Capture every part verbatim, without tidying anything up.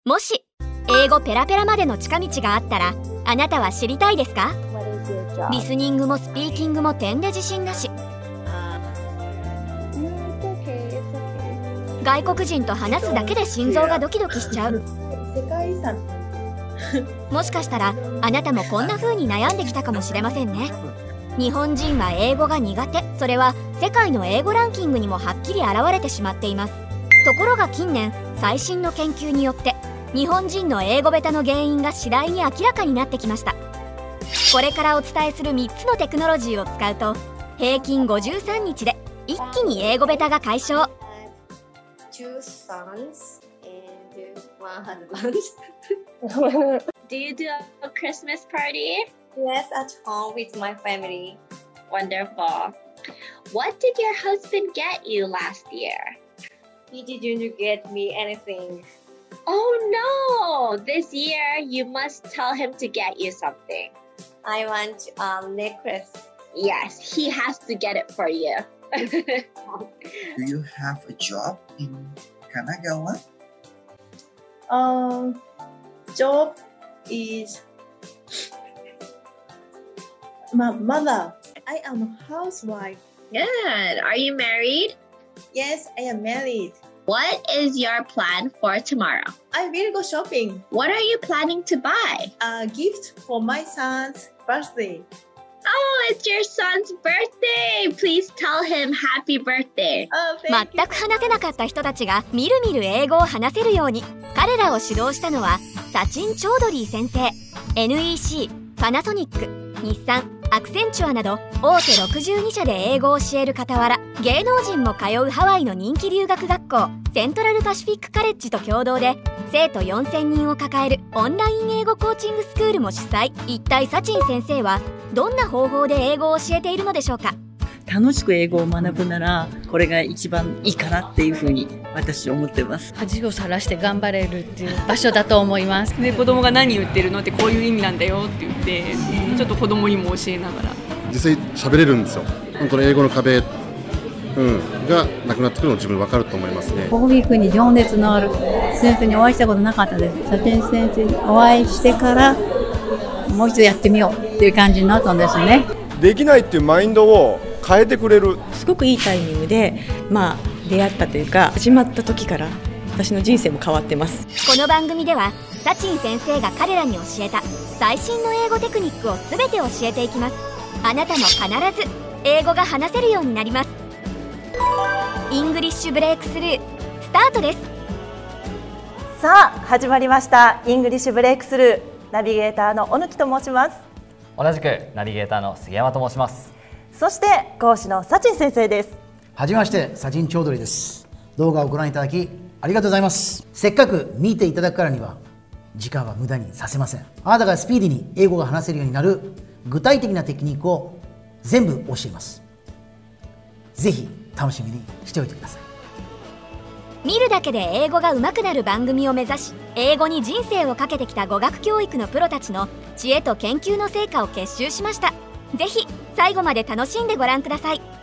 もし英語ペラペラまでの近道があったらあなたは知りたいですか？リスニングもスピーキングも点で自信なし。外国人と話すだけで心臓がドキドキしちゃう。 世界遺産もしかしたらあなたもこんな風に悩んできたかもしれませんね。日本人は英語が苦手。それは世界の英語ランキングにもはっきり現れてしまっています。ところが近年最新の研究によって日本人の英語下手の原因が次第に明らかになってきました。これからお伝えするみっつのテクノロジーを使うと平均ごじゅうさんにちで一気に英語下手が解消。 Two sons and one husband. Do you do a Christmas party? Yes, at home with my family. Wonderful. What did your husband get you last year? He didn't get me anything. Oh no! This year you must tell him to get you something. I want a necklace. Yes, he has to get it for you. Do you have a job in Kanagawa? Um, job is my mother. I am a housewife. Good. Are you married? Yes, I am married. What is your plan for tomorrow? I will go shopping. What are you planning to buy? A gift for my son's birthday. Oh, it's your son's birthday! Please tell him happy birthday. Oh, 全 thank you. く話せなかった人たちがみるみる英語を話せるように。彼らを指導したのはサチン・チョードリー先生。 エヌイーシー、パナソニック、日産、アクセンチュアなど大手ろくじゅうにしゃで英語を教える傍ら芸能人も通うハワイの人気留学学校セントラルパシフィックカレッジと共同で生徒よんせんにんを抱えるオンライン英語コーチングスクールも主催。一体サチン先生はどんな方法で英語を教えているのでしょうか？ 楽しく英語を学ぶならこれが一番いいかなっていうふうに私思ってます。 恥をさらして頑張れるっていう場所だと思います。 で子供が何言ってるのってこういう意味なんだよって言ってちょっと子供にも教えながら実際喋れるんですよ。本当の英語の壁、うん、がなくなってくるの自分分かると思いますね。 コーヒーに情熱のある先生にお会いしたことなかったです。サチン先生にお会いしてからもう一度やってみようっていう感じになったんですね。 できないっていうマインドを変えてくれる。 すごくいいタイミングで、まあ、出会ったというか始まった時から私の人生も変わってます。 この番組ではサチン先生が彼らに教えた最新の英語テクニックを全て教えていきます。あなたも必ず英語が話せるようになります。イングリッシュブレイクスルースタートです。 さあ始まりましたイングリッシュブレイクスルー。ナビゲーターの小貫と申します。 同じくナビゲーターの杉山と申します。 そして講師のサチン先生です。 はじめまして、サチン・チョードリーです。動画をご覧いただきありがとうございます。せっかく見ていただくからには時間は無駄にさせません。あなたがスピーディーに英語が話せるようになる具体的なテクニックを全部教えます。ぜひ楽しみにしておいてください。 見るだけで英語が上手くなる番組を目指し英語に人生をかけてきた語学教育のプロたちの知恵と研究の成果を結集しました。ぜひ最後まで楽しんでご覧ください。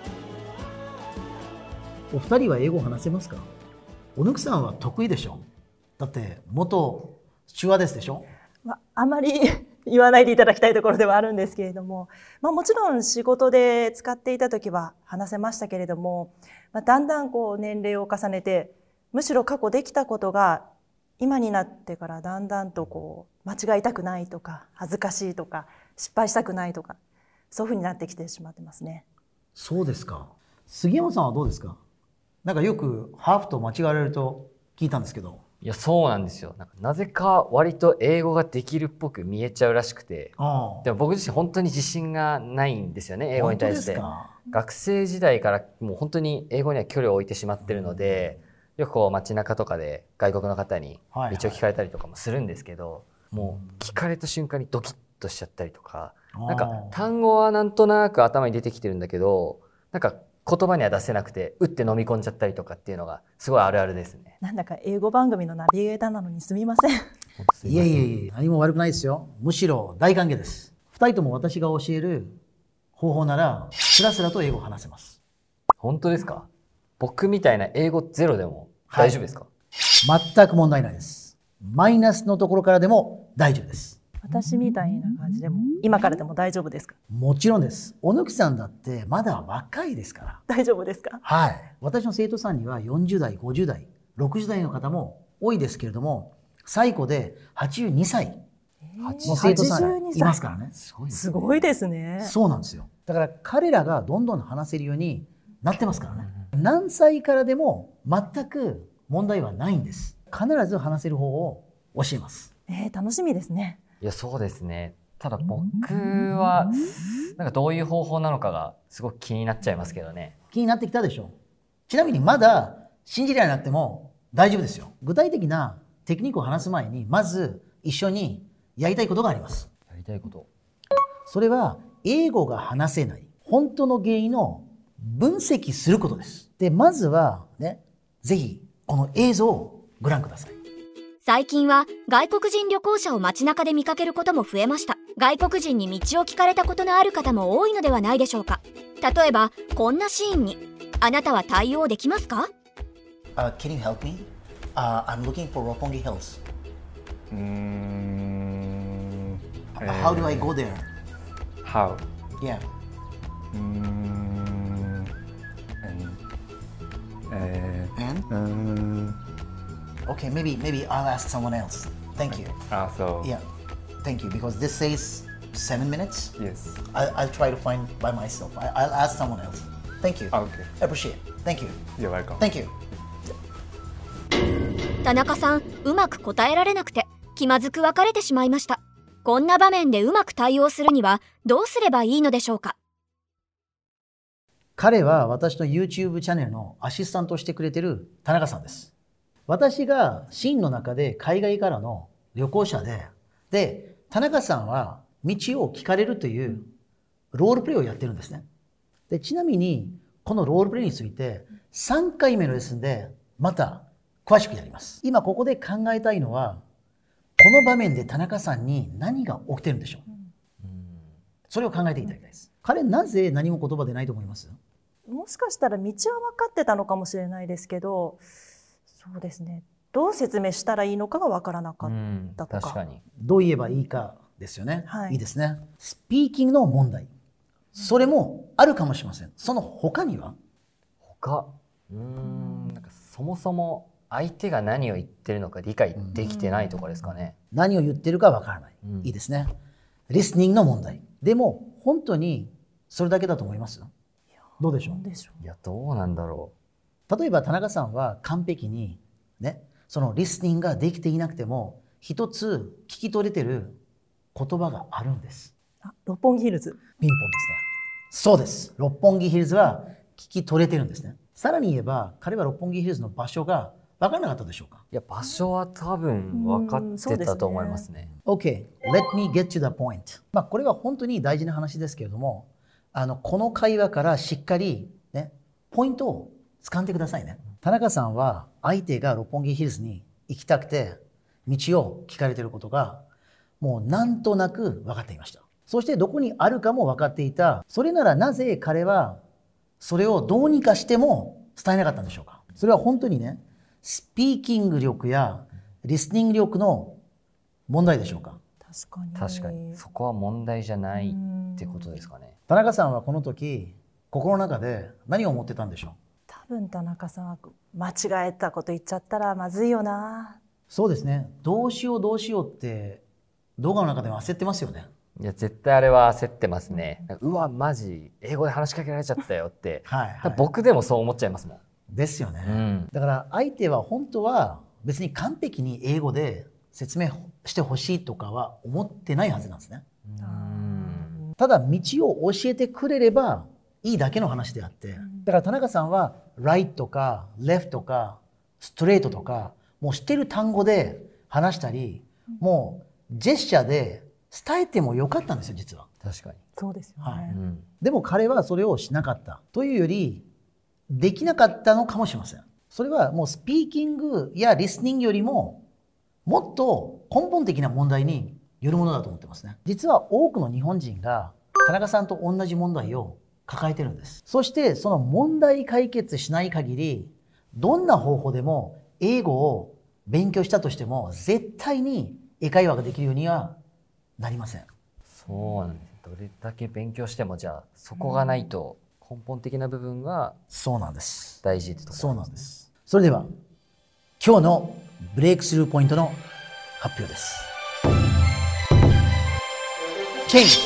お二人は英語を話せますか？おぬくさんは得意でしょ。だって元スチュワーデスでしょ。 まあ、あまり言わないでいただきたいところではあるんですけれども、まあ、もちろん仕事で使っていた時は話せましたけれども、まあ、だんだんこう年齢を重ねてむしろ過去できたことが今になってからだんだんとこう間違いたくないとか恥ずかしいとか失敗したくないとかそういうふうになってきてしまってますね。 そうですか。杉山さんはどうですか？なんかよくハーフと間違われると聞いたんですけど。 いやそうなんですよ。なんかなぜか割と英語ができるっぽく見えちゃうらしくて、でも僕自身本当に自信がないんですよね、英語に対して。学生時代からもう本当に英語には距離を置いてしまってるので、よくこう街中とかで外国の方に道を聞かれたりとかもするんですけど、もう聞かれた瞬間にドキッとしちゃったりとか、なんか単語はなんとなく頭に出てきてるんだけど、なんか言葉には出せなくて、打って飲み込んじゃったりとかっていうのがすごいあるあるですね。 なんだか英語番組のナビゲーターなのにすみません。 いえいえいえ、何も悪くないですよ。むしろ大歓迎です。二人とも私が教える方法ならスラスラと英語を話せます。 本当ですか？僕みたいな英語ゼロでも大丈夫ですか？ はい、全く問題ないです。 マイナスのところからでも大丈夫です。 私みたいな感じでも今からでも大丈夫ですか？ もちろんです。おぬきさんだってまだ若いですから。 大丈夫ですか？ はい。私の生徒さんにはよんじゅう代、ごじゅう代、ろくじゅう代の方も多いですけれども、最古ではちじゅうにさいの生徒さんいますからね。 すごいですね。 そうなんですよ。だから彼らがどんどん話せるようになってますからね。何歳からでも全く問題はないんです。必ず話せる方を教えます。 えー、楽しみですね。 いや、そうですね。ただ僕はなんかどういう方法なのかがすごく気になっちゃいますけどね。 気になってきたでしょ。ちなみにまだ信じられなくても大丈夫ですよ。具体的なテクニックを話す前にまず一緒にやりたいことがあります。 やりたいこと。 それは英語が話せない本当の原因を分析することです。で、まずはね、ぜひこの映像をご覧ください。 最近は外国人旅行者を街中で見かけることも増えました。外国人に道を聞かれたことのある方も多いのではないでしょうか。例えばこんなシーンにあなたは対応できますか？ uh, Can you help me? Uh, I'm looking for Roppongi Hills. Mm, How do I go there? How? Yeah. Mm, and, uh, And? Um, Okay, maybe maybe I'll ask someone else. Thank you. Ah, so Yeah, thank you. Because this says seven minutes. yes. I'll, I'll try to find by myself. I, I'll ask someone else. Thank you. Okay. I appreciate it. Thank you. You're welcome. Thank you. 田中さん、うまく答えられなくて気まずく別れてしまいました。こんな場面でうまく対応するにはどうすればいいのでしょうか？ 彼は私の YouTube チャンネルのアシスタントをしてくれてる田中さんです。私がシーンの中で海外からの旅行者で、で、田中さんは道を聞かれるというロールプレイをやってるんですね。で、ちなみにこのロールプレイについてさんかいめのレッスンでまた詳しくやります。今ここで考えたいのは、この場面で田中さんに何が起きてるんでしょう。それを考えていただきたいです。彼なぜ何も言葉でないと思います？ もしかしたら道は分かってたのかもしれないですけど、そうですね、どう説明したらいいのかが分からなかったとか。 確かに。 どう言えばいいかですよね。 はい、 いいですね。スピーキングの問題。それもあるかもしれません。その他には他、うーん、なんかそもそも相手が何を言ってるのか理解できてないとかですかね。 何を言ってるか分からない。 うん、 いいですね。リスニングの問題。でも本当にそれだけだと思います？どうでしょう？ いや、どうなんだろう。例えば田中さんは完璧にね、そのリスニングができていなくても一つ聞き取れてる言葉があるんです。 あ、六本木ヒルズ。 ピンポンですね。そうです。六本木ヒルズは聞き取れてるんですね。さらに言えば彼は六本木ヒルズの場所が分からなかったでしょうか？ う。いや、場所は多分分かってたと思いますね。 Okay, let me get to the point. まあこれは本当に大事な話ですけれども、あのこの会話からしっかりね、ポイントを掴んでくださいね。田中さんは相手が六本木ヒルズに行きたくて道を聞かれていることがもうなんとなく分かっていました。そしてどこにあるかも分かっていた。それならなぜ彼はそれをどうにかしても伝えなかったんでしょうか？それは本当にね、スピーキング力やリスニング力の問題でしょうか？ 確かに。 確かに。そこは問題じゃないってことですかね。 田中さんはこの時心の中で何を思ってたんでしょう？ 多分田中さんは間違えたこと言っちゃったらまずいよな。 そうですね。どうしようどうしようって動画の中でも焦ってますよね。 いや、絶対あれは焦ってますね。うわ、マジ英語で話しかけられちゃったよって。 はい、はい、 僕でもそう思っちゃいますもん。 ですよね。 うん、 だから相手は本当は別に完璧に英語で説明してほしいとかは思ってないはずなんですね。 うんただ道を教えてくれればいいだけの話であって、だから田中さんは right とか left とか straight とかもう知ってる単語で話したり、もうジェスチャーで伝えてもよかったんですよ、実は。 確かに。 そうですよね。 はい、 うん、 でも彼はそれをしなかったというよりできなかったのかもしれません。それはもうスピーキングやリスニングよりももっと根本的な問題によるものだと思ってますね。実は多くの日本人が田中さんと同じ問題を抱えてるんです。そしてその問題解決しない限りどんな方法でも英語を勉強したとしても絶対に英会話ができるようにはなりません。 そうなんです。どれだけ勉強してもじゃあそこがないと根本的な部分がそうなんです。 大事ってところですね。 そうなんです。それでは今日のブレイクスルーポイントの発表です。チェンジ。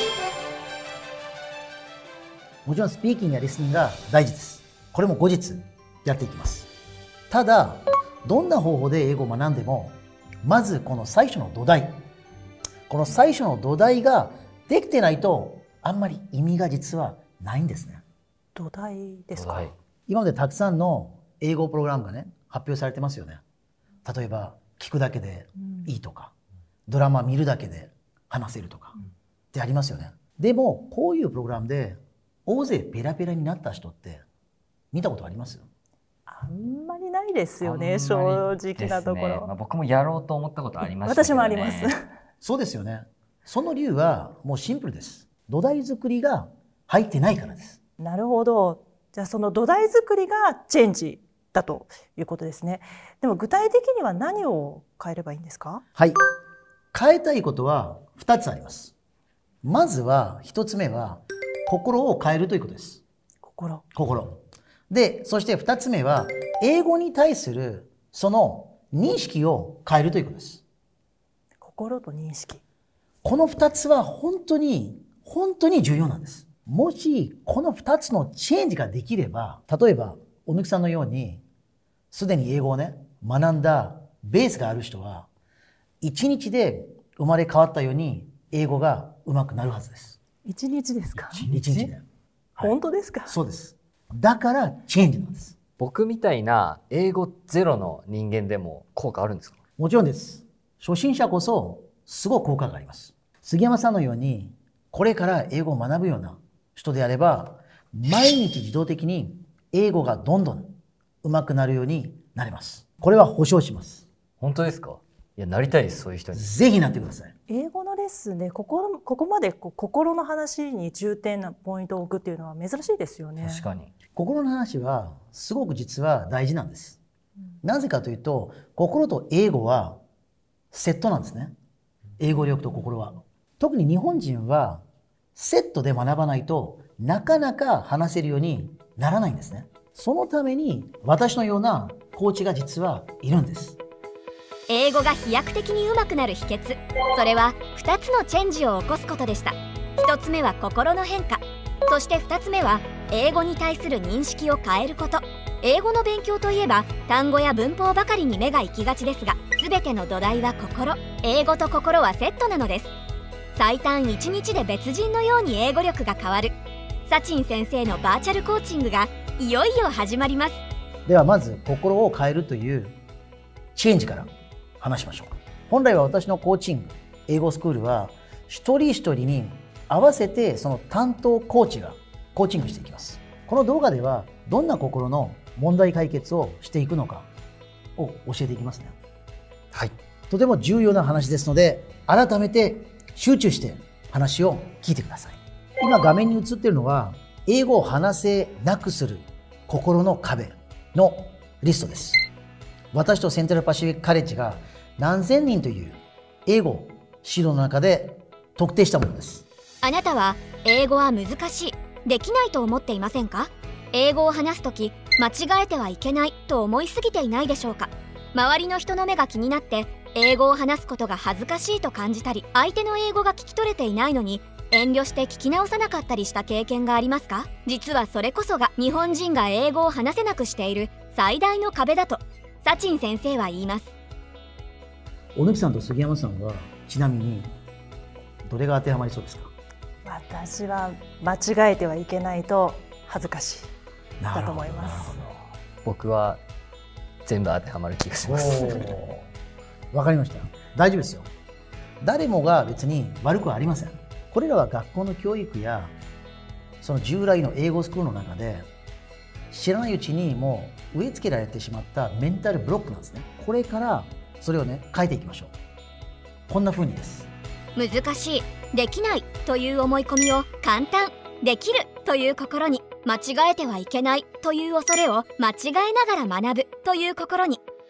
もちろんスピーキングやリスニングが大事です。これも後日やっていきます。ただどんな方法で英語を学んでもまずこの最初の土台、この最初の土台ができてないとあんまり意味が実はないんですね。 土台ですか。 今までたくさんの英語プログラムがね発表されてますよね。例えば聞くだけでいいとか、うん、ドラマ見るだけで話せるとか、うん、ってありますよね。でもこういうプログラムで大勢ペラペラになった人って見たことあります？ あんまりないですよね、正直なところ。 まあ、僕もやろうと思ったことありましたけどね。 私もあります。 そうですよね。その理由はもうシンプルです。土台作りが入ってないからです。 なるほど。じゃあその土台作りがチェンジだということですね。でも具体的には何を変えればいいんですか？ はい。変えたいことはふたつあります。まずはひとつめは心を変えるということです。 心。 心。で、そしてふたつめは英語に対するその認識を変えるということです。 心と認識。 このふたつは本当に本当に重要なんです。もしこのふたつのチェンジができれば、例えばおぬきさんのようにすでに英語をね学んだベースがある人はいちにちで生まれ変わったように英語が上手くなるはずです。 いちにちですか？ いちにちで、はい、 本当ですか？ そうです。だからチェンジなんです。 僕みたいな英語ゼロの人間でも効果あるんですか？ もちろんです。初心者こそすごく効果があります。杉山さんのようにこれから英語を学ぶような人であれば毎日自動的に英語がどんどん上手くなるようになれます。これは保証します。 本当ですか？いや、なりたいです、そういう人に。 ぜひなってください。 英語のレッスンでここ、ここまでこう心の話に重点なポイントを置くっていうのは珍しいですよね。 確かに。 心の話はすごく実は大事なんです。うん、なぜかというと心と英語はセットなんですね。英語力と心は。特に日本人はセットで学ばないとなかなか話せるようにならないんですね。そのために私のようなコーチが実はいるんです。 英語が飛躍的に上手くなる秘訣、それはふたつのチェンジを起こすことでした。ひとつめは心の変化、そしてふたつめは英語に対する認識を変えること。英語の勉強といえば単語や文法ばかりに目が行きがちですが、全ての土台は心。英語と心はセットなのです。最短いちにちで別人のように英語力が変わるサチン先生のバーチャルコーチングがいよいよ始まります。 ではまず心を変えるというチェンジから話しましょう。本来は私のコーチング英語スクールは一人一人に合わせてその担当コーチがコーチングしていきます。この動画ではどんな心の問題解決をしていくのかを教えていきますね。はい、とても重要な話ですので改めて集中して話を聞いてください。今画面に映っているのは英語を話せなくする心の壁のリストです。私とセントラルパシフィックカレッジが何千人という英語指導の中で特定したものです。 あなたは英語は難しい、できないと思っていませんか？英語を話すとき間違えてはいけないと思いすぎていないでしょうか？周りの人の目が気になって英語を話すことが恥ずかしいと感じたり、相手の英語が聞き取れていないのに遠慮して聞き直さなかったりした経験がありますか？実はそれこそが日本人が英語を話せなくしている最大の壁だとサチン先生は言います。 小貫さんと杉山さんはちなみにどれが当てはまりそうですか？ 私は間違えてはいけないと恥ずかしいだと思います。 僕は全部当てはまる気がします。 わかりました。大丈夫ですよ。誰もが別に悪くはありません。これらは学校の教育やその従来の英語スクールの中で知らないうちにもう植え付けられてしまったメンタルブロックなんですね。これからそれをね変えていきましょう。こんな風にです。 難しい、できないという思い込みを簡単、できるという心に、間違えてはいけないという恐れを間違えながら学ぶという心に、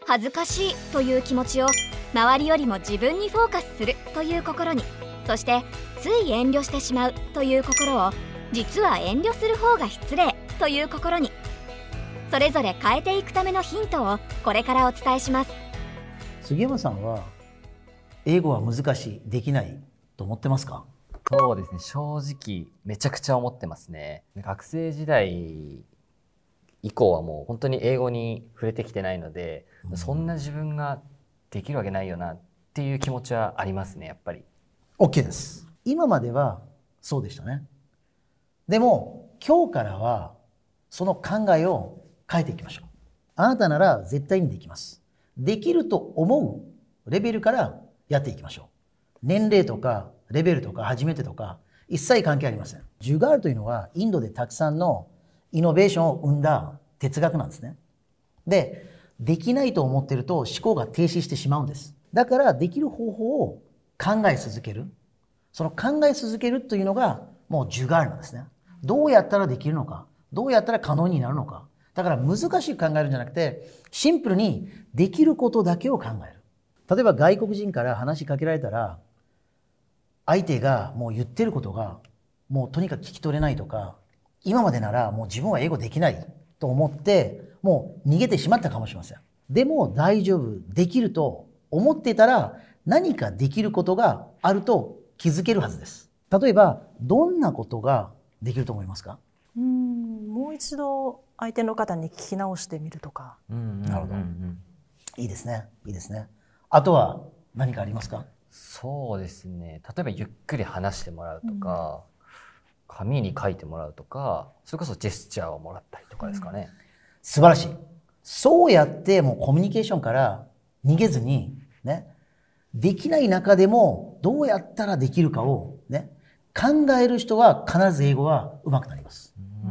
恥ずかしいという気持ちを周りよりも自分にフォーカスするという心に、そしてつい遠慮してしまうという心を実は遠慮する方が失礼という心に、それぞれ変えていくためのヒントをこれからお伝えします。 杉山さんは英語は難しい、できないと思ってますか？ そうですね、正直めちゃくちゃ思ってますね。学生時代以降はもう本当に英語に触れてきてないので、うん、そんな自分ができるわけないよなっていう気持ちはありますね、やっぱり。 OK です。今まではそうでしたね。でも今日からはその考えを変えていきましょう。あなたなら絶対にできます。できると思うレベルからやっていきましょう。年齢とかレベルとか初めてとか一切関係ありません。ジュガールというのはインドでたくさんのイノベーションを生んだ哲学なんですね。で、できないと思ってると思考が停止してしまうんです。だからできる方法を考え続ける。その考え続けるというのがもうジュガールなんですね。どうやったらできるのか、どうやったら可能になるのか。だから難しく考えるんじゃなくて、シンプルにできることだけを考える。例えば外国人から話しかけられたら、相手がもう言ってることがもうとにかく聞き取れないとか、今までならもう自分は英語できないと思ってもう逃げてしまったかもしれません。でも大丈夫、できると思ってたら何かできることがあると気づけるはずです。例えばどんなことができると思いますか？ うーん、もう一度相手の方に聞き直してみるとか。 なるほど。いいですね。いいですね。あとは何かありますか？ そうですね。例えばゆっくり話してもらうとか、うん、紙に書いてもらうとか、それこそジェスチャーをもらったりとかですかね。うん、 素晴らしい。そうやってもうコミュニケーションから逃げずにね、できない中でもどうやったらできるかをね、考える人は必ず英語は上手くなります。うん、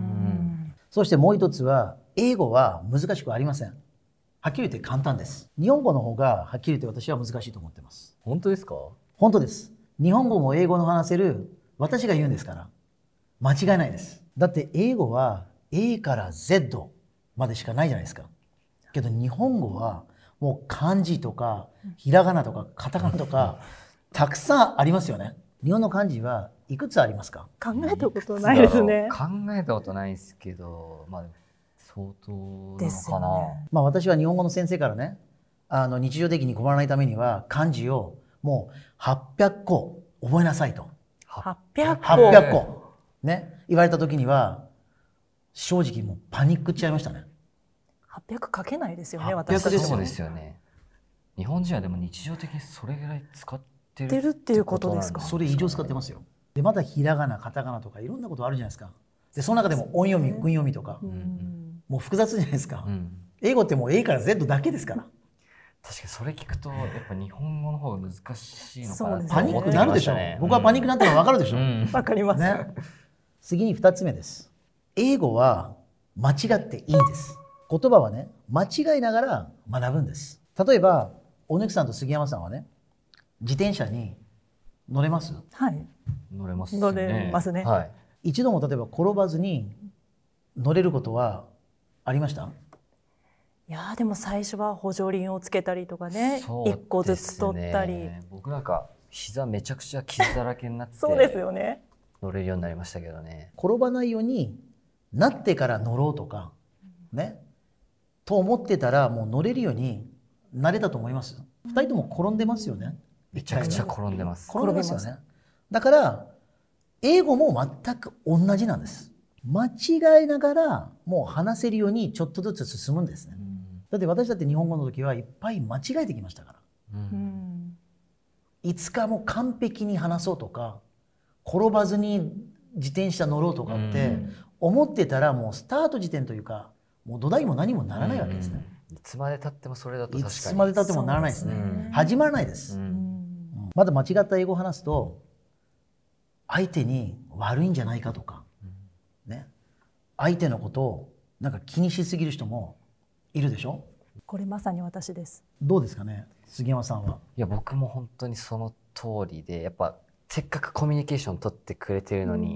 そしてもう一つは英語は難しくありません。はっきり言って簡単です。日本語の方がはっきり言って私は難しいと思ってます。 本当ですか？ 本当です。日本語も英語の話せる私が言うんですから間違いないです。だって英語は A から Z までしかないじゃないですか。けど日本語はもう漢字とかひらがなとかカタカナとかたくさんありますよね。日本の漢字はいくつありますか？ 考えたことないですね。 考えたことないですけど、まあ相当なのかな。 ね、まあ私は日本語の先生からね、あの日常的に困らないためには漢字をもうはっぴゃっこ覚えなさいと。 はっぴゃっこ。 はっぴゃっこね、言われた時には正直もうパニックっちゃいましたね。 はっぴゃく書けないですよね。 私たち。 そうですよね。日本人はでも日常的にそれぐらい使ってるっていうことですか？ それ以上使ってますよ。でまたひらがなカタカナとかいろんなことあるじゃないですか。でその中でも音読み、訓読みとか、うん、もう複雑じゃないですか。うん、英語ってもう A から Z だけですから。 確かにそれ聞くとやっぱ日本語の方が難しいのかな、 ね、パニックになるでしょ。僕はパニックになったの分かるでしょ。 わ、うん、かります、 ね、次にふたつめです。英語は間違っていいんです。言葉はね間違いながら学ぶんです。例えばおぬきさんと杉山さんはね自転車に乗れます？ はい、 乗れますね。 乗れますね。 はい、一度も例えば転ばずに乗れることはありました？ いやでも最初は補助輪をつけたりとかね、一個ずつ取ったり。 僕なんか膝めちゃくちゃ傷だらけになってそうですよね。 乗れるようになりましたけどね。 転ばないようになってから乗ろうとかねと思ってたらもう乗れるようになれたと思います。二人とも転んでますよね。 めちゃくちゃ転んでます。 転んでますよね。だから英語も全く同じなんです。間違いながらもう話せるようにちょっとずつ進むんですね。うん、だって私だって日本語の時はいっぱい間違えてきましたから、うん、いつかもう完璧に話そうとか転ばずに自転車乗ろうとかって思ってたらもうスタート時点というかもう土台も何もならないわけですね。 うん、いつまで経ってもそれだと確かにいつまで経ってもならないですね。ですね。始まらないです。うん、まだ間違った英語を話すと相手に悪いんじゃないかとか、ね、相手のことをなんか気にしすぎる人もいるでしょ。 これまさに私です。 どうですかね、杉山さんは。 いや僕も本当にその通りで、やっぱせっかくコミュニケーション取ってくれてるのに、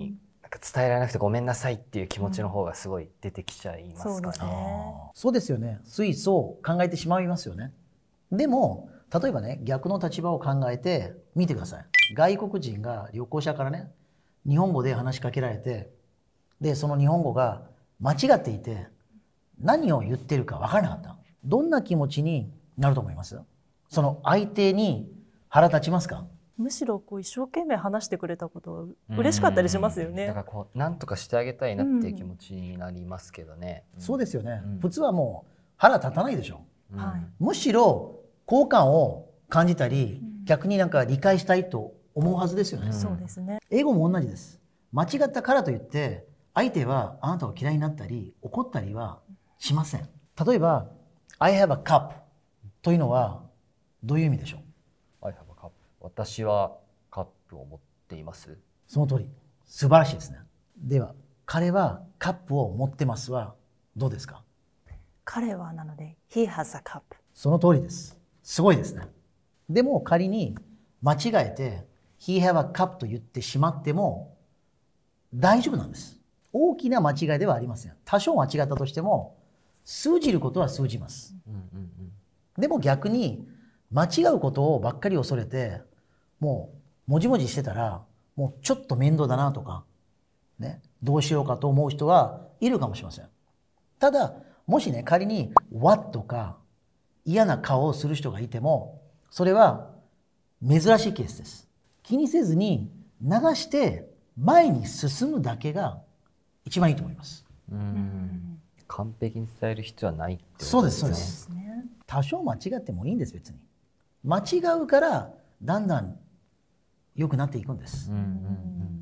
なんか伝えられなくてごめんなさいっていう気持ちの方がすごい出てきちゃいますかね。 そうですよね。ついそう考えてしまいますよね。でも例えばね、逆の立場を考えてみてください。外国人が旅行者からね、日本語で話しかけられて、でその日本語が間違っていて何を言ってるか分からなかった。どんな気持ちになると思います？その相手に腹立ちますか？ むしろこう一生懸命話してくれたこと嬉しかったりしますよね。 だからこうなんとかしてあげたいなっていう気持ちになりますけどね。 うん、そうですよね、うん。普通はもう腹立たないでしょ。 うん、 むしろ好感を感じたり、うん、逆になんか理解したいと思うはずですよね。 そうですね。 英語も同じです。間違ったからといって相手はあなたを嫌いになったり怒ったりはしません。例えば I have a cup というのはどういう意味でしょう？ I have a cup。 私はカップを持っています。 その通り。素晴らしいですね。では彼はカップを持ってますはどうですか？ 彼はなので He has a cup。 その通りです。すごいですね。でも仮に間違えて He have a cup と言ってしまっても大丈夫なんです。大きな間違いではありません。多少間違ったとしても通じることは通じます。うんうんうん、でも逆に間違うことをばっかり恐れてもうもじもじしてたらもうちょっと面倒だなとか、ね、どうしようかと思う人はいるかもしれません。ただもしね、仮に What とか嫌な顔をする人がいてもそれは珍しいケースです。気にせずに流して前に進むだけが一番いいと思います。 うん、完璧に伝える必要はないってことですね。 そうですそうです。多少間違ってもいいんです。別に間違うからだんだん良くなっていくんです。うんうんうん、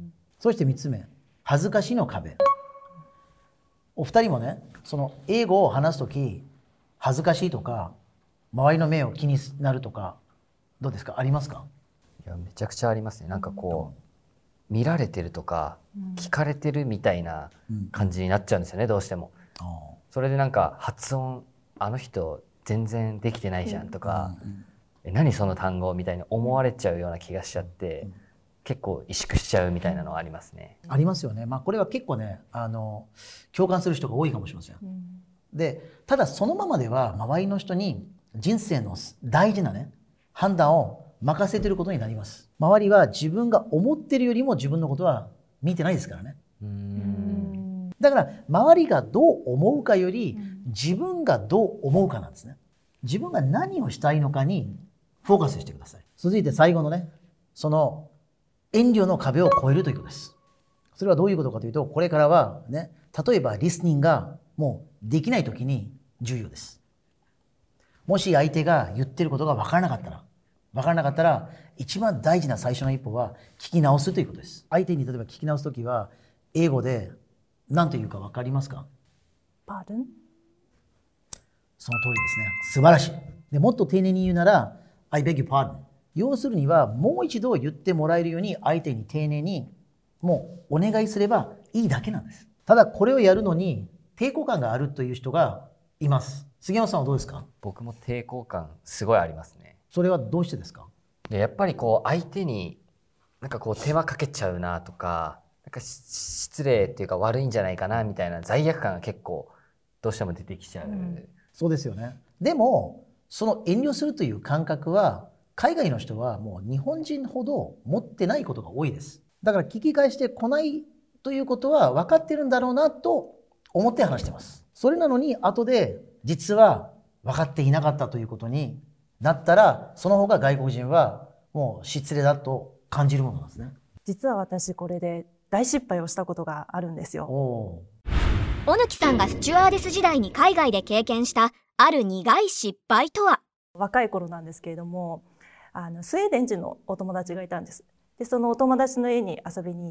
そしてみっつめ、恥ずかしいの壁。お二人もね、その英語を話すとき恥ずかしいとか周りの目を気になるとかどうですか？ありますか？ いやめちゃくちゃありますね。なんかこう、うん、見られてるとか、うん、聞かれてるみたいな感じになっちゃうんですよね、どうしても。うん、それでなんか発音あの人全然できてないじゃんとか、うんうん、え何その単語みたいに思われちゃうような気がしちゃって、うん、結構萎縮しちゃうみたいなのはありますね。 ありますよね。まあこれは結構ね、あの共感する人が多いかもしれません。うん、でただそのままでは周りの人に人生の大事なね判断を任せてることになります。周りは自分が思ってるよりも自分のことは見てないですからね。うーんだから周りがどう思うかより自分がどう思うかなんですね。自分が何をしたいのかにフォーカスしてください。続いて最後のね、その遠慮の壁を越えるということです。それはどういうことかというと、これからはね、例えばリスニングがもうできないときに重要です。もし相手が言ってることが分からなかったら、分からなかったら一番大事な最初の一歩は聞き直すということです。相手に例えば聞き直すときは英語で何というか分かりますか？ Pardon？ その通りですね。素晴らしい。でもっと丁寧に言うなら I beg your pardon。要するにはもう一度言ってもらえるように相手に丁寧にもうお願いすればいいだけなんです。ただこれをやるのに抵抗感があるという人がいます。杉山さんはどうですか？ 僕も抵抗感すごいありますね。 それはどうしてですか？ でやっぱりこう相手になんかこう手間かけちゃうなとか、なんか失礼っていうか悪いんじゃないかなみたいな罪悪感が結構どうしても出てきちゃう。うん、 そうですよね。でもその遠慮するという感覚は海外の人はもう日本人ほど持ってないことが多いです。だから聞き返してこないということは分かってるんだろうなと思って話してます。それなのに後で実は分かっていなかったということになったら、その方が外国人はもう失礼だと感じるものなんですね。 実は私これで大失敗をしたことがあるんですよ。 小貫さんがスチュワーデス時代に海外で経験したある苦い失敗とは？ 若い頃なんですけれども、あのスウェーデン人のお友達がいたんです。でそのお友達の家に遊びに行って、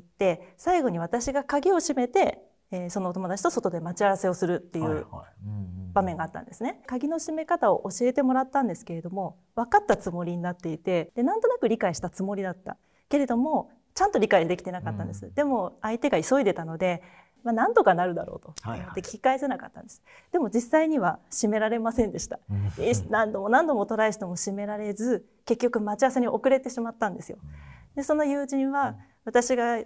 最後に私が鍵を閉めて、えー、そのお友達と外で待ち合わせをするっていう場面があったんですね。鍵の閉め方を教えてもらったんですけれども、分かったつもりになっていて、でなんとなく理解したつもりだったけれどもちゃんと理解できてなかったんです。うん、でも相手が急いでたので、まあ、なんとかなるだろうと思って聞き返せなかったんです。はいはい、でも実際には閉められませんでした。何度も何度もトライしても閉められず、結局待ち合わせに遅れてしまったんですよ。でその友人は私が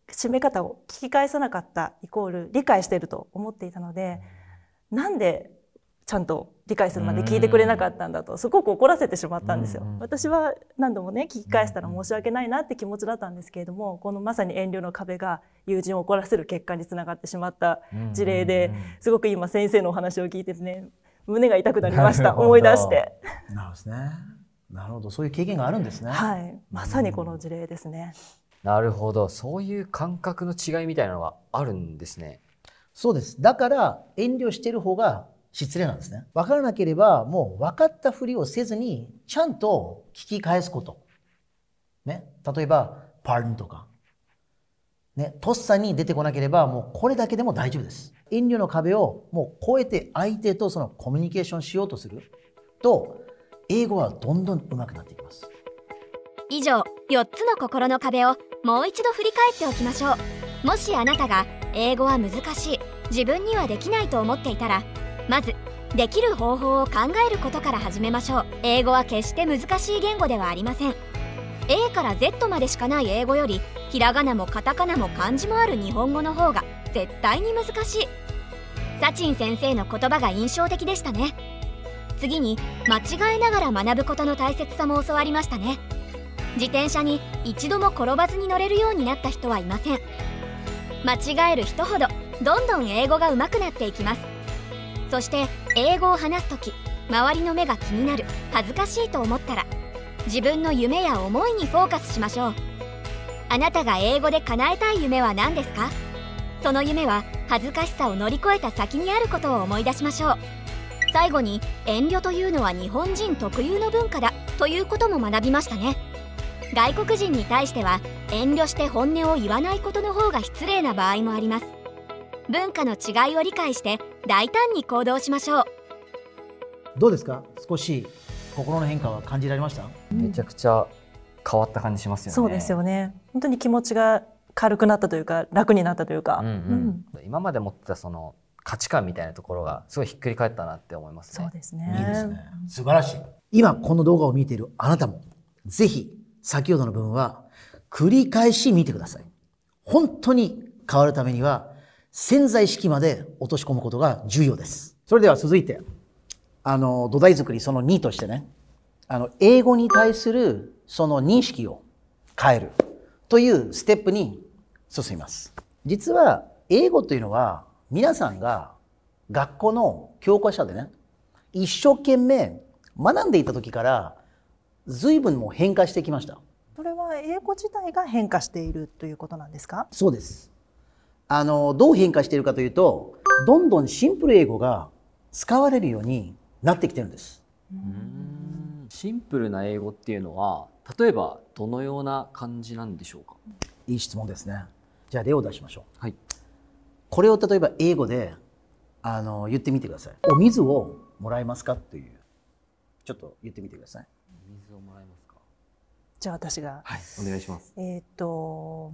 締め方を聞き返さなかったイコール理解していると思っていたので、なんでちゃんと理解するまで聞いてくれなかったんだとすごく怒らせてしまったんですよ。私は何度もね聞き返したら申し訳ないなって気持ちだったんですけれども、このまさに遠慮の壁が友人を怒らせる結果につながってしまった事例で、すごく今先生のお話を聞いてね胸が痛くなりました。思い出して。 なるほどですね。なるほど、そういう経験があるんですね。 はい、まさにこの事例ですね。 なるほど、そういう感覚の違いみたいなのがあるんですね。 そうです。だから遠慮してる方が失礼なんですね。分からなければもう分かったふりをせずにちゃんと聞き返すこと。ね、例えば「pardon」とか、ね、とっさに出てこなければもうこれだけでも大丈夫です。遠慮の壁をもう越えて相手とそのコミュニケーションしようとすると英語はどんどん上手くなっていきます。 以上よっつの心の壁をもう一度振り返っておきましょう。もしあなたが英語は難しい、自分にはできないと思っていたら、まずできる方法を考えることから始めましょう。英語は決して難しい言語ではありません。 A から Z までしかない英語よりひらがなもカタカナも漢字もある日本語の方が絶対に難しい。サチン先生の言葉が印象的でしたね。次に間違えながら学ぶことの大切さも教わりましたね。自転車に一度も転ばずに乗れるようになった人はいません。間違える人ほどどんどん英語が上手くなっていきます。そして英語を話すとき、周りの目が気になる、恥ずかしいと思ったら自分の夢や思いにフォーカスしましょう。あなたが英語で叶えたい夢は何ですか？その夢は恥ずかしさを乗り越えた先にあることを思い出しましょう。最後に遠慮というのは日本人特有の文化だということも学びましたね。外国人に対しては遠慮して本音を言わないことの方が失礼な場合もあります。文化の違いを理解して大胆に行動しましょう。 どうですか？少し心の変化は感じられました？ めちゃくちゃ変わった感じしますよね。 そうですよね。本当に気持ちが軽くなったというか楽になったというか、 うんうんうん、今まで持ってたその価値観みたいなところがすごいひっくり返ったなって思いますね。 そうですね。 いいですね。素晴らしい。今この動画を見ているあなたもぜひ先ほどの部分は繰り返し見てください。本当に変わるためには潜在意識まで落とし込むことが重要です。それでは続いて、あの土台作りそのにとしてね、あの英語に対するその認識を変えるというステップに進みます。実は英語というのは皆さんが学校の教科書でね、一生懸命学んでいた時から随分もう変化してきました。 それは英語自体が変化しているということなんですか？ そうです。あのどう変化しているかというと、どんどんシンプル英語が使われるようになってきてるんです。 うーん、シンプルな英語っていうのは例えばどのような感じなんでしょうか？ いい質問ですね。じゃあ例を出しましょう。 はい。 これを例えば英語であの言ってみてください。お水をもらえますかという、ちょっと言ってみてください。 水をもらえますか？ じゃあ私が、 はい、お願いします。 えっと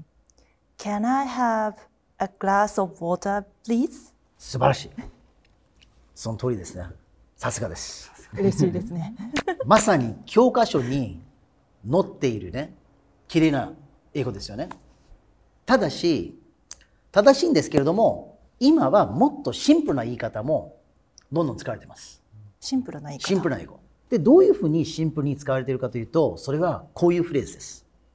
Can I have a glass of water, please? 素晴らしい。その通りですね。さすがです。 嬉しいですね。 まさに教科書に載っているね、綺麗な英語ですよね。ただし、正しいんですけれども、今はもっとシンプルな言い方もどんどん使われています。 シンプルな言い方。 シンプルな英語。で、どういうふうにシンプルに使われているかというと、それはこういうフレーズです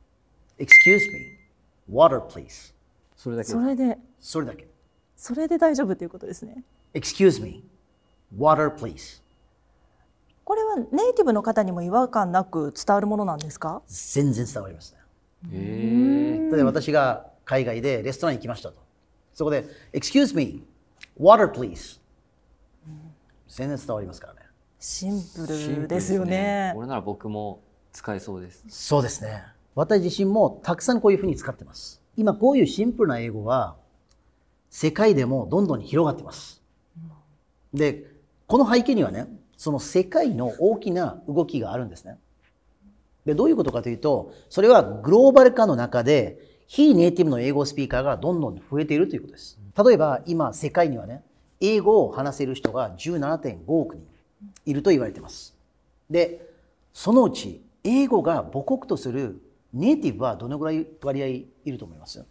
。Excuse me, water please。 それだけ。 それで。 それだけ。 それで大丈夫ということですね。 Excuse me, water please。 これはネイティブの方にも違和感なく伝わるものなんですか？ 全然伝わりますね。 へー。 例えば私が海外でレストランに行きましたと。そこで Excuse me, water please。全然伝わりますからね。 シンプルですよね。 これなら僕も使えそうです。 そうですね。私自身もたくさんこういうふうに使ってます。今こういうシンプルな英語は世界でもどんどん広がってます。で、この背景にはね、その世界の大きな動きがあるんですね。で、どういうことかというと、それはグローバル化の中で非ネイティブの英語スピーカーがどんどん増えているということです。例えば今世界にはね、英語を話せる人が じゅうななてんごおくにんいると言われています。で、そのうち英語が母国とするネイティブはどのぐらい割合いると思います？ うー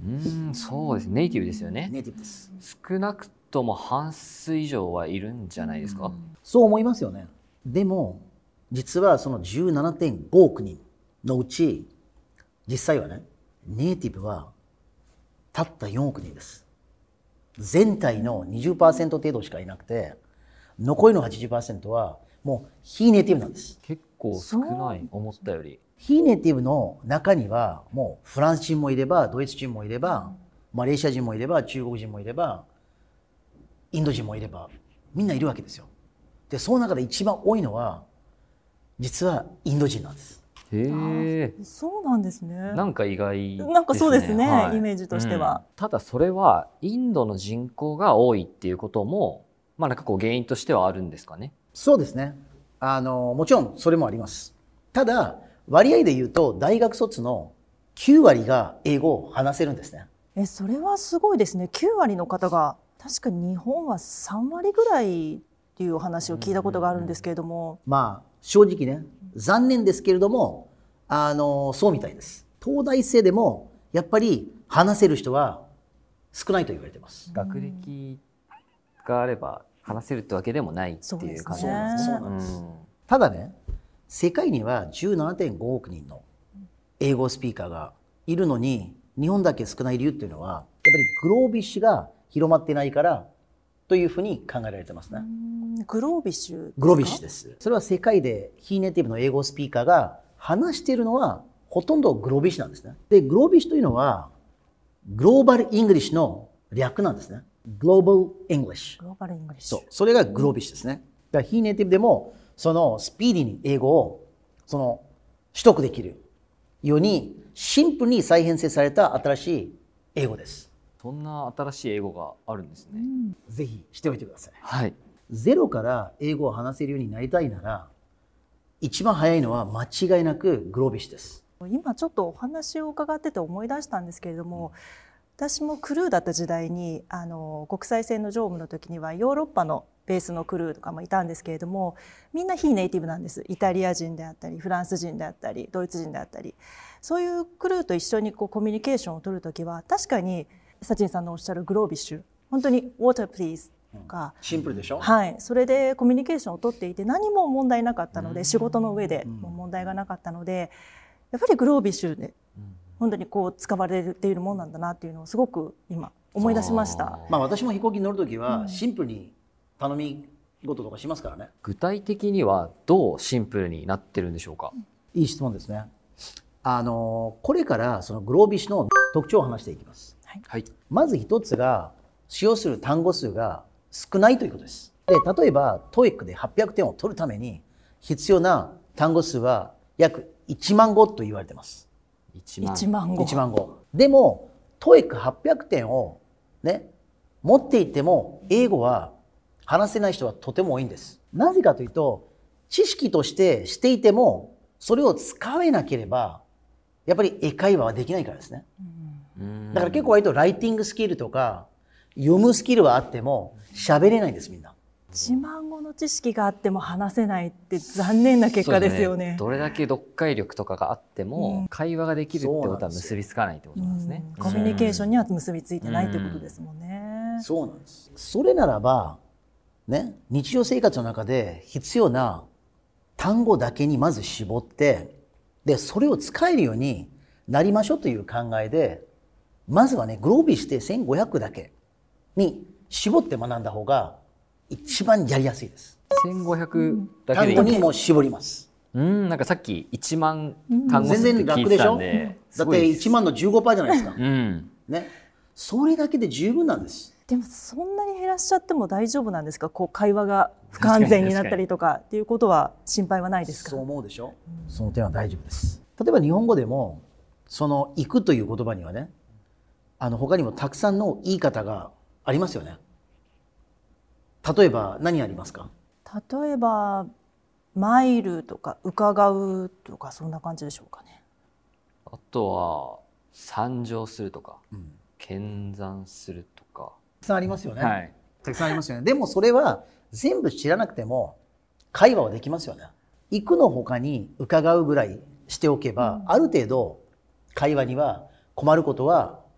うーん、そうです。ネイティブですよね。 ネイティブです。 少なくとも半数以上はいるんじゃないですか。 そう思いますよね。でも実はその じゅうななてんごおくにんのうち実際はね、ネイティブはたったよんおくにんです。全体の にじゅっパーセント 程度しかいなくて、残りの はちじゅっパーセント はもう非ネイティブなんです。 結構少ない、思ったより。 非ネイティブの中にはもうフランス人もいれば、ドイツ人もいれば、マレーシア人もいれば、中国人もいれば、インド人もいれば、みんないるわけですよ。で、その中で一番多いのは実はインド人なんです。 へえ。 そうなんですね。 なんか意外ですね。 なんかそうですね、 はい、 イメージとしては、 うん。ただそれはインドの人口が多いっていうことも、まあなんかこう原因としてはあるんですかね。 そうですね。あのもちろんそれもあります。ただ割合で言うと大学卒のきゅうわりが英語を話せるんですね。 え、それはすごいですね。きゅうわりの方が、確かに日本はさんわりぐらいっていうお話を聞いたことがあるんですけれども、 まあ正直ね、残念ですけれども、あのそうみたいです。東大生でもやっぱり話せる人は少ないと言われてます。 学歴があれば話せるってわけでもないっていう感じなんですね。 そうなんです。ただね、世界には じゅうななてんごおくにんの英語スピーカーがいるのに、日本だけ少ない理由っていうのは、やっぱりグロービッシュが広まってないからというふうに考えられてますね。 グロービッシュですか？ グロービッシュです。それは世界で非ネイティブの英語スピーカーが話しているのはほとんどグロービッシュなんですね。で、グロービッシュというのはグローバルイングリッシュの略なんですね。グローバルイングリッシュ。 グローバルイングリッシュ。 そう。それがグロービッシュですね。だから非ネイティブでもそのスピーディーに英語をその取得できるようにシンプルに再編成された新しい英語です。 そんな新しい英語があるんですね。 ぜひしておいてください。 はい。 ゼロから英語を話せるようになりたいなら、一番早いのは間違いなくグロービッシュです。 今ちょっとお話を伺ってて思い出したんですけれども、私もクルーだった時代にあの国際線の乗務の時にはヨーロッパのベースのクルーとかもいたんですけれども、みんな非ネイティブなんです。イタリア人であったりフランス人であったりドイツ人であったり、そういうクルーと一緒にこうコミュニケーションを取る時は、確かにサチンさんのおっしゃるグロービッシュ、本当に Water please とか、 シンプルでしょ。 はい、それでコミュニケーションを取っていて何も問題なかったので、仕事の上でも問題がなかったので、やっぱりグロービッシュで本当にこう使われているものなんだなっていうのをすごく今思い出しました。 まあ私も飛行機に乗るときはシンプルに頼み事とかしますからね。 具体的にはどうシンプルになってるんでしょうか。 いい質問ですね。あのこれからそのグロービッシュの特徴を話していきます。 はい、 まず一つが使用する単語数が少ないということです。で、例えば トーイック ではっぴゃくてんを取るために必要な単語数は約いちまんごと言われています。 いちまん。 いちまんご。 いちまんご。でも トーイックはっぴゃくてんをね持っていても英語は話せない人はとても多いんです。なぜかというと、知識としてしていてもそれを使えなければやっぱり英会話はできないからですね。だから結構割とライティングスキルとか読むスキルはあっても喋れないんです、みんな。 いちまんごの知識があっても話せないって残念な結果ですよね。 ね、どれだけ読解力とかがあっても、うん、会話ができるってことは結びつかないってことなんですね。 うん、コミュニケーションには結びついてないってことですもんね。 そうなんです。それならばね、日常生活の中で必要な単語だけにまず絞って、でそれを使えるようになりましょうという考えで、まずはねグロービーしてせんごひゃくだけに絞って学んだ方が一番やりやすいです。 せんごひゃくだけでいい。 単語にも絞ります。 うん、なんかさっきいちまん単語数って聞いてたんで、 だっていちまんの じゅうごパーセント じゃないですか。 うん、 ね、それだけで十分なんです。 でもそんなに減らしちゃっても大丈夫なんですか。こう会話が不完全になったりとかっていうことは心配はないですか。 そう思うでしょ。うん、その点は大丈夫です。例えば日本語でもその行くという言葉にはね、あの他にもたくさんの言い方がありますよね。例えば何ありますか。 例えばマイルとか伺うとか、そんな感じでしょうかね。 あとは参上するとか、うん、見参するとかたくさんありますよね。 はい、 たくさんありますよね。でもそれは全部知らなくても会話はできますよね。行くの他に伺うぐらいしておけば、うん、ある程度会話には困ることは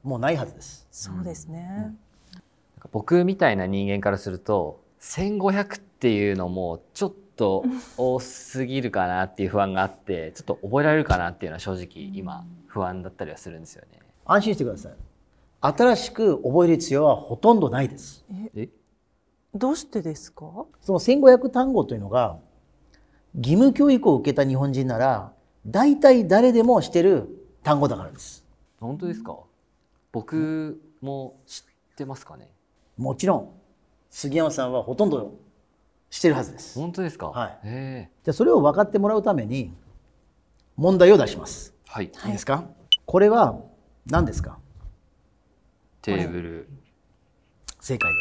もうないはずです。 そうですね。 僕みたいな人間からするとせんごひゃくっていうのもちょっと多すぎるかなっていう不安があってちょっと覚えられるかなっていうのは正直今不安だったりはするんですよね。 安心してください。新しく覚える必要はほとんどないです。 えどうしてですか？ そのせんごひゃく単語というのが義務教育を受けた日本人なら大体誰でも知ってる単語だからです。 本当ですか？僕も知ってますかね？ もちろん杉山さんはほとんど知ってるはずです。 本当ですか？ はい。 へじゃあそれを分かってもらうために問題を出します。 はい。 いいですか？これは何ですか？ テーブル。 正解です。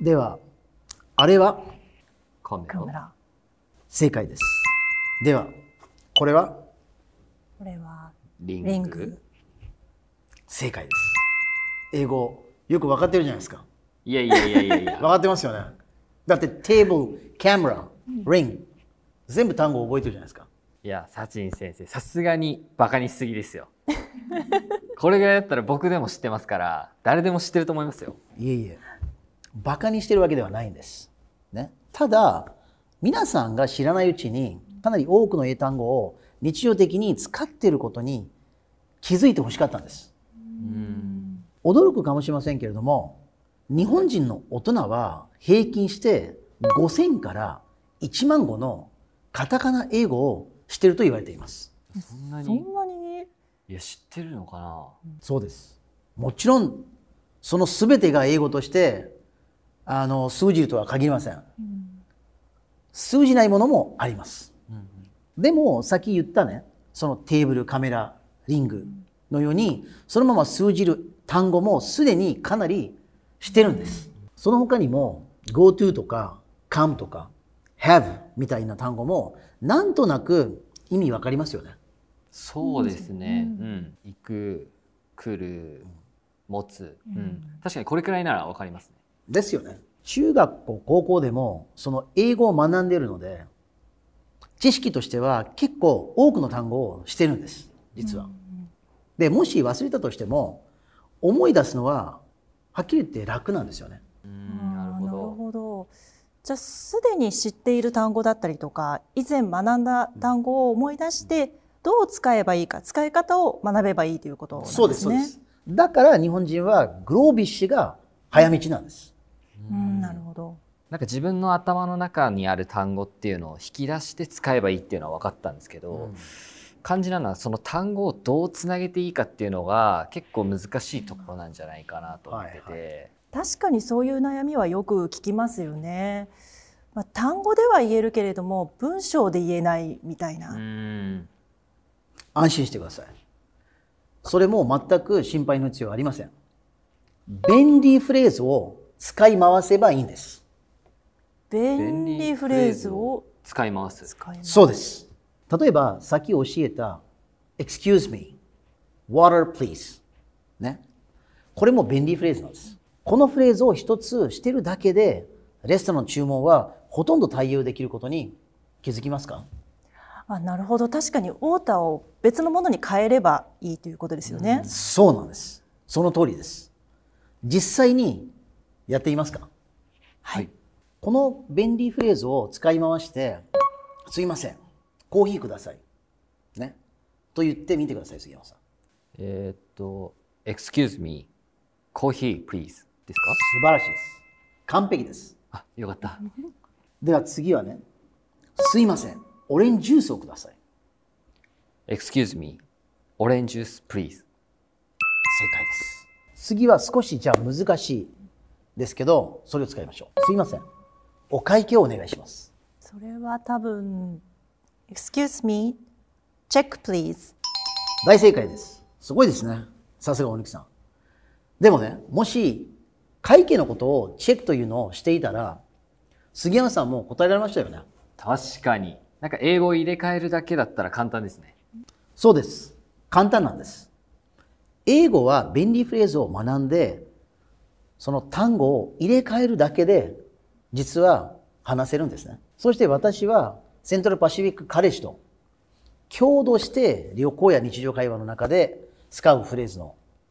ではあれはカメラ。 正解です。ではこれはこれはリング。 リング。 正解です。英語よく分かってるじゃないですか。 いやいやいやいやいや。 分かってますよね。だってテーブル、カメラ、リング、全部単語覚えてるじゃないですか。 いや、サチン先生、さすがにバカにしすぎですよ。これぐらいだったら僕でも知ってますから、誰でも知ってると思いますよ。 いえいえ、バカにしてるわけではないんです。ね。ただ、皆さんが知らないうちに、かなり多くの英単語を日常的に使っていることに気づいてほしかったんです。 うん驚くかもしれませんけれども、日本人の大人は平均してごせんからいちまん語のカタカナ英語を知っていると言われています。 そんなに？ そんなに？ いや、知ってるのかな？ そうです。もちろんその全てが英語としてあの通じるとは限りません。うん、通じないものもあります。うんうん、でもさっき言ったね、そのテーブル、カメラ、リングのようにそのまま通じる単語もすでにかなり知ってるんです。その他にも go to とか come とか have みたいな単語もなんとなく意味わかりますよね。 そうですね。うん。行く、来る、持つ。うん。確かにこれくらいならわかりますね。 ですよね。中学校、高校でもその英語を学んでいるので、知識としては結構多くの単語をしてるんです、実は。で、もし忘れたとしても、思い出すのははっきり言って楽なんですよね。 うんなるほど。なるほど。じゃあすでに知っている単語だったりとか、以前学んだ単語を思い出して、どう使えばいいか、使い方を学べばいいということなんですね。 そうです、そうです。だから日本人はグロービッシュが早道なんです。 うん、なるほど。 なんか自分の頭の中にある単語っていうのを引き出して使えばいいっていうのは分かったんですけど、うん、肝心なのはその単語をどうつなげていいかっていうのが結構難しいところなんじゃないかなと思ってて、はいはい、 確かにそういう悩みはよく聞きますよね。まあ、単語では言えるけれども文章で言えないみたいな。 うん安心してください。それも全く心配の必要はありません。便利フレーズを使い回せばいいんです。 便利フレーズを使い回す。 そうです。例えばさっき教えた Excuse me, water please ね。これも便利フレーズなんです。このフレーズを一つしてるだけでレストランの注文はほとんど対応できることに気づきますか？ あ、なるほど。確かにオーダーを別のものに変えればいいということですよね。 うん、そうなんです。その通りです。実際にやっていますか？ はい。 この便利フレーズを使い回して、すいません、コーヒーください。ね。と言ってみてください、杉山さん。 えー、っと、excuse me, コーヒー please ですか？ 素晴らしいです。完璧です。 あ、よかった。 では次はね、すいません、オレンジジュースをください。 excuse me, オレンジジュース please。正解です。次は少しじゃあ難しいですけど、それを使いましょう。すいません、お会計をお願いします。 それは多分 Excuse me, check please。 大正解です。すごいですね。さすが大貫さん。でもね、もし会計のことをチェックというのをしていたら、杉山さんも答えられましたよね。 確かに。なんか英語を入れ替えるだけだったら簡単ですね。 そうです。簡単なんです。英語は便利フレーズを学んで、その単語を入れ替えるだけで実は話せるんですね。そして私はセントラルパシフィックカレッジと共同して旅行や日常会話の中で使うフレーズの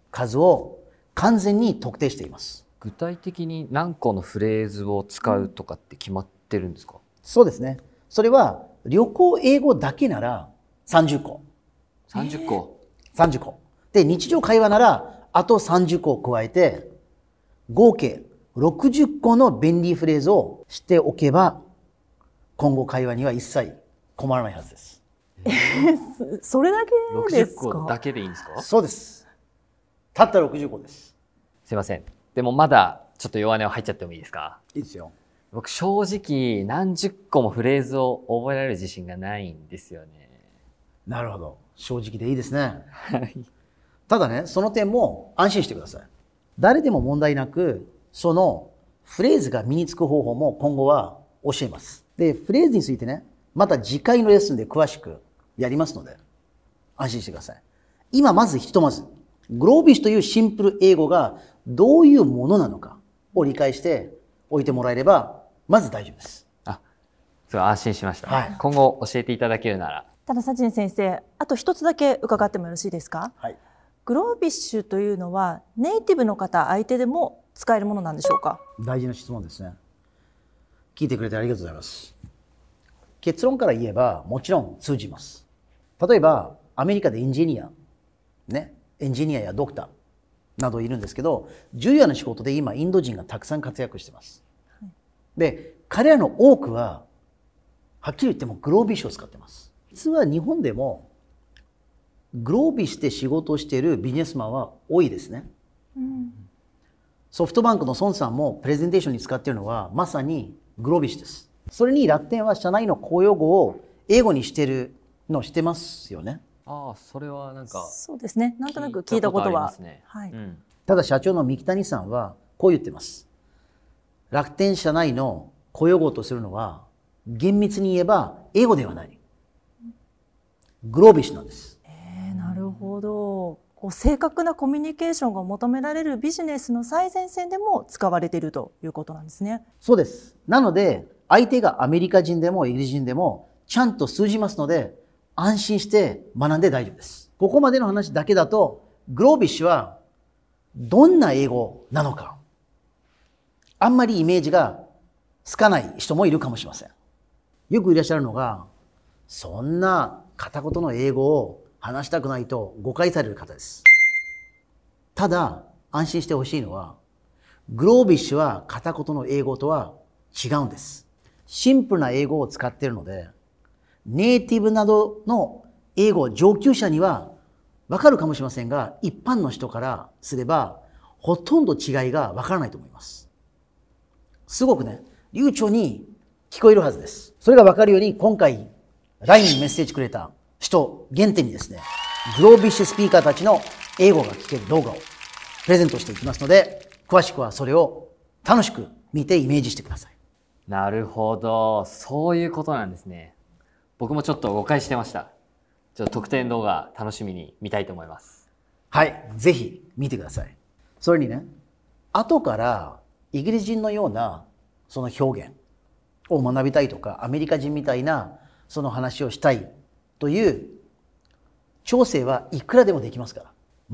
数を完全に特定しています。 具体的に何個のフレーズを使うとかって決まってるんですか？ そうですね。それは旅行英語だけならさんじゅっこ。 さんじゅっこ。 さんじゅっこ。で、日常会話ならあとさんじゅっこを加えて、合計ろくじゅっこの便利フレーズを知っておけば、今後会話には一切困らないはずです。 それだけですか？ ろくじゅっこだけでいいんですか？ そうです。たったろくじゅっこです。 すいません。でもまだちょっと弱音を入っちゃってもいいですか？ いいですよ。 僕正直何十個もフレーズを覚えられる自信がないんですよね。 なるほど。正直でいいですね。ただね、その点も安心してください。誰でも問題なく、そのフレーズが身につく方法も今後は教えます。で、フレーズについてね、また次回のレッスンで詳しくやりますので、安心してください。今まずひとまず、グロービッシュというシンプル英語がどういうものなのかを理解しておいてもらえれば、まず大丈夫です。 あ、それは安心しました。 はい、 今後教えていただけるなら。 ただ、サチン先生、あと一つだけ伺ってもよろしいですか？ はい。 グロービッシュというのはネイティブの方相手でも使えるものなんでしょうか？ 大事な質問ですね。聞いてくれてありがとうございます。結論から言えばもちろん通じます。例えばアメリカでエンジニア、ね、エンジニアやドクターなどいるんですけど、重要な仕事で今インド人がたくさん活躍しています。はい、で、彼らの多くははっきり言ってもグロービッシュを使っています。実は日本でもグロービッシュで仕事をしているビジネスマンは多いですね。うん、ソフトバンクの孫さんもプレゼンテーションに使っているのはまさにグロービッシュです。それに楽天は社内の公用語を英語にしているのを知ってますよね。 ああ、それはなんかそうですね。なんとなく聞いたことは。 はい。うん、 ただ社長の三木谷さんはこう言ってます。楽天社内の公用語とするのは厳密に言えば英語ではない。グロービッシュなんです。 えー、なるほど。こう正確なコミュニケーションが求められるビジネスの最前線でも使われているということなんですね。 そうです。なので相手がアメリカ人でもイギリス人でもちゃんと通じますので安心して学んで大丈夫です。ここまでの話だけだとグロービッシュはどんな英語なのかあんまりイメージがつかない人もいるかもしれません。よくいらっしゃるのがそんな片言の英語を話したくないと誤解される方です。ただ安心してほしいのはグロービッシュは片言の英語とは違うんです。シンプルな英語を使っているのでネイティブなどの英語上級者にはわかるかもしれませんが一般の人からすればほとんど違いがわからないと思います。すごくね流暢に聞こえるはずです。それがわかるように今回 ライン にメッセージくれた人限定にですねグロービッシュスピーカーたちの英語が聞ける動画をプレゼントしていきますので詳しくはそれを楽しく見てイメージしてください。 なるほど、そういうことなんですね。僕もちょっと誤解してました。ちょっと特典動画楽しみに見たいと思います。 はい、ぜひ見てください。それにね、後からイギリス人のようなその表現を学びたいとか、アメリカ人みたいなその話をしたいという調整はいくらでもできますから。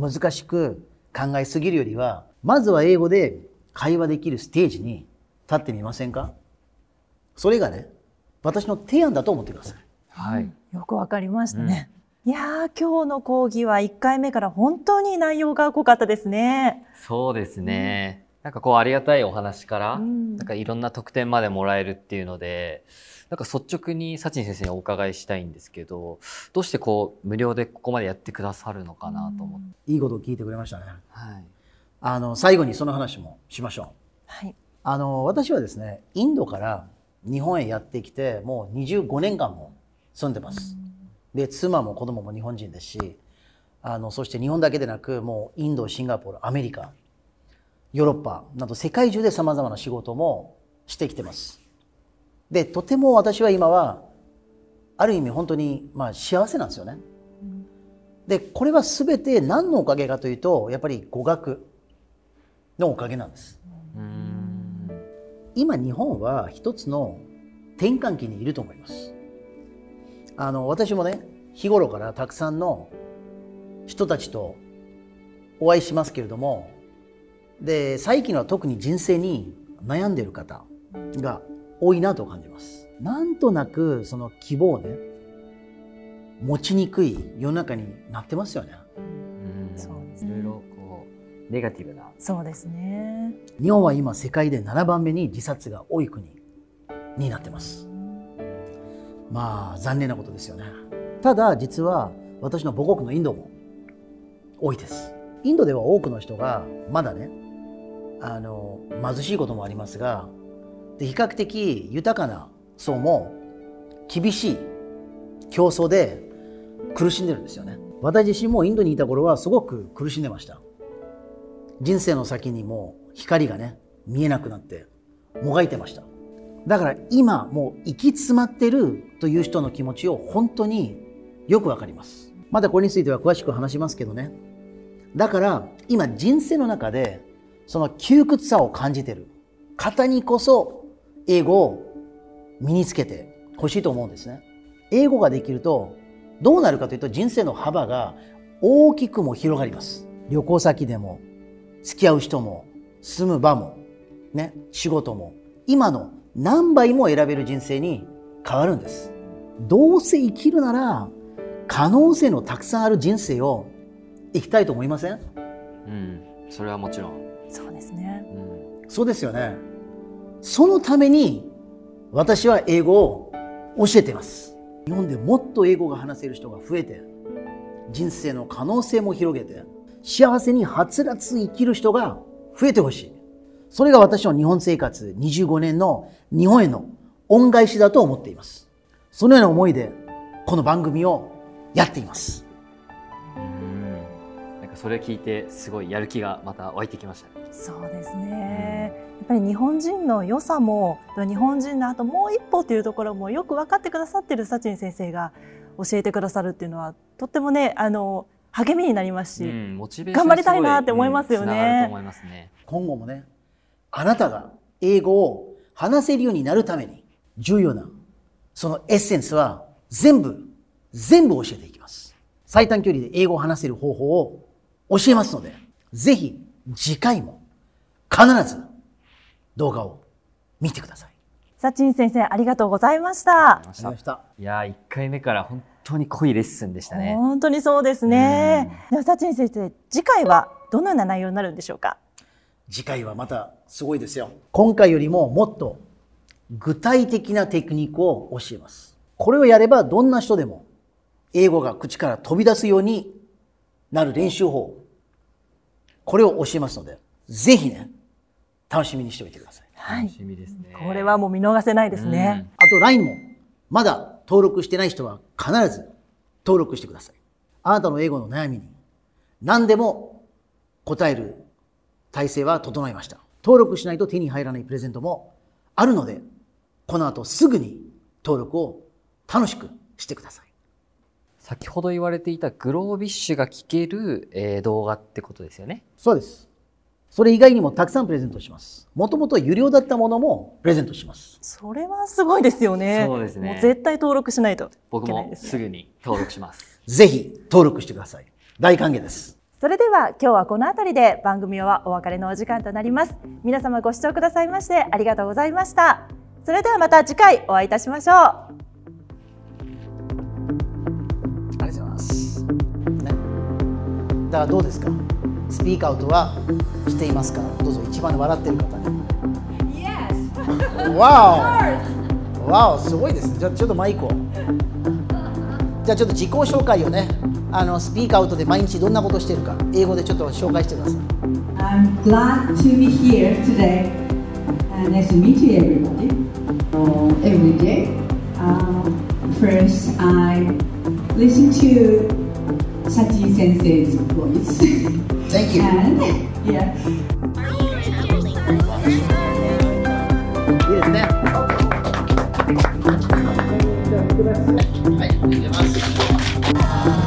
難しく考えすぎるよりは、まずは英語で会話できるステージに立ってみませんか？それがね、私の提案だと思ってください。 はい。 よくわかりましたね。うん、いやー、今日の講義はいっかいめから本当に内容が濃かったですね。 そうですね。うん、なんかこうありがたいお話から、うん、なんかいろんな特典までもらえるっていうので、なんか率直にサチン先生にお伺いしたいんですけど、どうしてこう無料でここまでやってくださるのかなと思って。 うん、いいことを聞いてくれましたね。 はい。 あの最後にその話もしましょう。 はい。 あの私はですね、インドから日本へやってきてもうにじゅうごねんかんも住んでます。で、妻も子供も日本人ですし、あのそして日本だけでなくもうインド、シンガポール、アメリカ、ヨーロッパなど世界中でさまざまな仕事もしてきてます。で、とても私は今はある意味本当にまあ幸せなんですよね。で、これは全て何のおかげかというと、やっぱり語学のおかげなんです。うーん、今日本は一つの転換期にいると思います。あの私もね、日頃からたくさんの人たちとお会いしますけれども、で最近は特に人生に悩んでいる方が多いなと感じます。なんとなくその希望をね持ちにくい世の中になってますよね。 そうですね。いろいろこうネガティブな。 そうですね。 日本は今世界でななばんめに自殺が多い国になってます。まあ残念なことですよね。ただ実は私の母国のインドも多いです。インドでは多くの人がまだねあの貧しいこともありますが、で比較的豊かな層も厳しい競争で苦しんでるんですよね。私自身もインドにいた頃はすごく苦しんでました。人生の先にもう光がね見えなくなってもがいてました。だから今もう行き詰まってるという人の気持ちを本当によくわかります。まだこれについては詳しく話しますけどね。だから今人生の中でその窮屈さを感じてる方にこそ英語を身につけてほしいと思うんですね。英語ができるとどうなるかというと、人生の幅が大きくも広がります。旅行先でも付き合う人も住む場もね、仕事も今の何倍も選べる人生に変わるんです。どうせ生きるなら可能性のたくさんある人生を生きたいと思いません？ うん、それはもちろん。 そうですね。 うん、そうですよね。そのために私は英語を教えています。日本でもっと英語が話せる人が増えて、人生の可能性も広げて、幸せにはつらつ生きる人が増えてほしい。それが私の日本生活にじゅうごねんの日本への恩返しだと思っています。そのような思いでこの番組をやっています。 うん、なんかそれ聞いてすごいやる気がまた湧いてきましたね。 そうですね。やっぱり日本人の良さも、日本人のあともう一歩というところもよく分かってくださっているサチン先生が教えてくださるっていうのはとってもね、あの励みになりますし、うん、モチベーション頑張りたいなって思いますよね。うん、つながると思いますね。 今後もね、あなたが英語を話せるようになるために重要なそのエッセンスは全部全部教えていきます。最短距離で英語を話せる方法を教えますので、ぜひ次回も必ず動画を見てください。 サチン先生、ありがとうございました。 いやー、いっかいめから本当に濃いレッスンでしたね。 本当にそうですね。ではサチン先生、次回はどのような内容になるんでしょうか？ 次回はまたすごいですよ。今回よりももっと具体的なテクニックを教えます。これをやればどんな人でも英語が口から飛び出すようになる練習法、これを教えますので、ぜひね、楽しみにしておいてください。 はい、 楽しみですね。 これはもう見逃せないですね。 あと ライン もまだ登録してない人は必ず登録してください。あなたの英語の悩みに何でも答える体制は整いました。登録しないと手に入らないプレゼントもあるので、この後すぐに登録を楽しくしてください。 先ほど言われていたグロービッシュが聞ける、えー、動画ってことですよね。 そうです。それ以外にもたくさんプレゼントします。もともと有料だったものもプレゼントします。 それはすごいですよね。 そうですね。 もう絶対登録しないといけ僕ないですね。 もすぐに登録します。 ぜひ登録してください。大歓迎です。 それでは今日はこの辺りで番組はお別れのお時間となります。皆様ご視聴くださいましてありがとうございました。それではまた次回お会いいたしましょう。 ありがとうございます。ね。だからどうですか？スピークアウトはしていますか？どうぞ一番笑ってる方ね。Yes! わお！わお、すごいですね。じゃあちょっとマイクを。じゃあちょっと自己紹介をね、あのスピークアウトで毎日どんなことしてるか、英語でちょっと紹介してください。 I'm glad to be here today. Uh, nice to meet you, everybody. Uh, every day. Uh, first, I listen to Sachin Sensei's voice. Thank you. And, yeah. いいですね。はい、入れます。